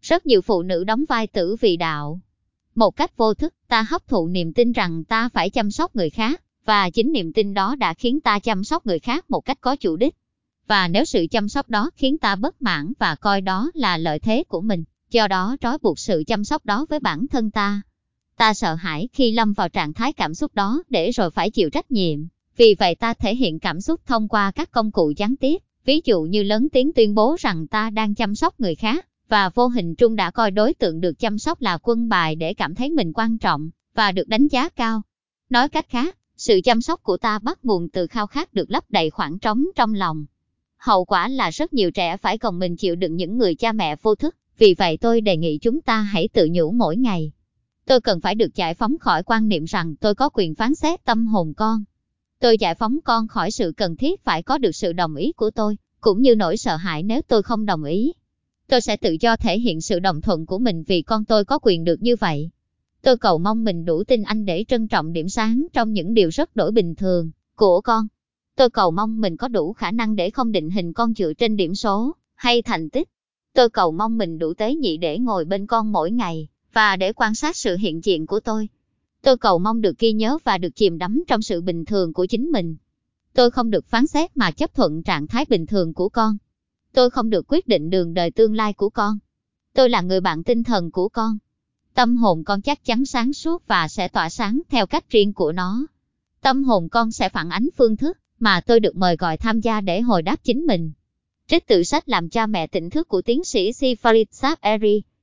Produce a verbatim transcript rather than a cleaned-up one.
Rất nhiều phụ nữ đóng vai tử vì đạo. Một cách vô thức, ta hấp thụ niềm tin rằng ta phải chăm sóc người khác, và chính niềm tin đó đã khiến ta chăm sóc người khác một cách có chủ đích. Và nếu sự chăm sóc đó khiến ta bất mãn và coi đó là lợi thế của mình, do đó trói buộc sự chăm sóc đó với bản thân ta. Ta sợ hãi khi lâm vào trạng thái cảm xúc đó để rồi phải chịu trách nhiệm. Vì vậy ta thể hiện cảm xúc thông qua các công cụ gián tiếp, ví dụ như lớn tiếng tuyên bố rằng ta đang chăm sóc người khác, và vô hình trung đã coi đối tượng được chăm sóc là quân bài để cảm thấy mình quan trọng và được đánh giá cao. Nói cách khác, sự chăm sóc của ta bắt nguồn từ khao khát được lấp đầy khoảng trống trong lòng. Hậu quả là rất nhiều trẻ phải gồng mình chịu đựng những người cha mẹ vô thức. Vì vậy tôi đề nghị chúng ta hãy tự nhủ mỗi ngày: tôi cần phải được giải phóng khỏi quan niệm rằng tôi có quyền phán xét tâm hồn con. Tôi giải phóng con khỏi sự cần thiết phải có được sự đồng ý của tôi, cũng như nỗi sợ hãi nếu tôi không đồng ý. Tôi sẽ tự do thể hiện sự đồng thuận của mình vì con tôi có quyền được như vậy. Tôi cầu mong mình đủ tin anh để trân trọng điểm sáng trong những điều rất đổi bình thường của con. Tôi cầu mong mình có đủ khả năng để không định hình con dựa trên điểm số hay thành tích. Tôi cầu mong mình đủ tế nhị để ngồi bên con mỗi ngày và để quan sát sự hiện diện của tôi. Tôi cầu mong được ghi nhớ và được chìm đắm trong sự bình thường của chính mình. Tôi không được phán xét mà chấp thuận trạng thái bình thường của con. Tôi không được quyết định đường đời tương lai của con. Tôi là người bạn tinh thần của con. Tâm hồn con chắc chắn sáng suốt và sẽ tỏa sáng theo cách riêng của nó. Tâm hồn con sẽ phản ánh phương thức mà tôi được mời gọi tham gia để hồi đáp chính mình. Trích từ sách Làm cha mẹ tỉnh thức của tiến sĩ C. Farid Saab Eri.